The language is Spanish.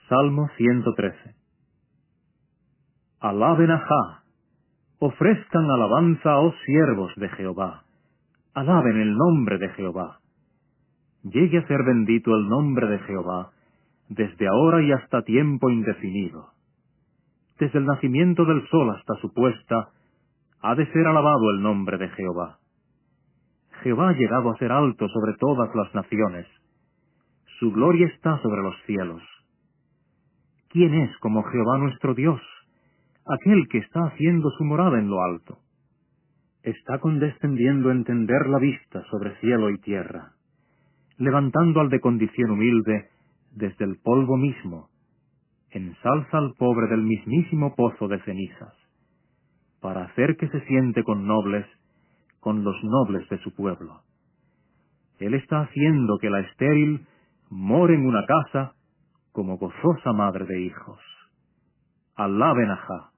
Salmo 113. Alaben a Jah, ofrezcan alabanza, oh siervos de Jehová. Alaben el nombre de Jehová. Llegue a ser bendito el nombre de Jehová, desde ahora y hasta tiempo indefinido. Desde el nacimiento del sol hasta su puesta, ha de ser alabado el nombre de Jehová. Jehová ha llegado a ser alto sobre todas las naciones. Su gloria está sobre los cielos. ¿Quién es como Jehová nuestro Dios? Aquel que está haciendo su morada en lo alto. Está condescendiendo a entender la vista sobre cielo y tierra, levantando al de condición humilde desde el polvo mismo, ensalza al pobre del mismísimo pozo de cenizas, para hacer que se siente con los nobles de su pueblo. Él está haciendo que la estéril more en una casa como gozosa madre de hijos. Alaben a Jah.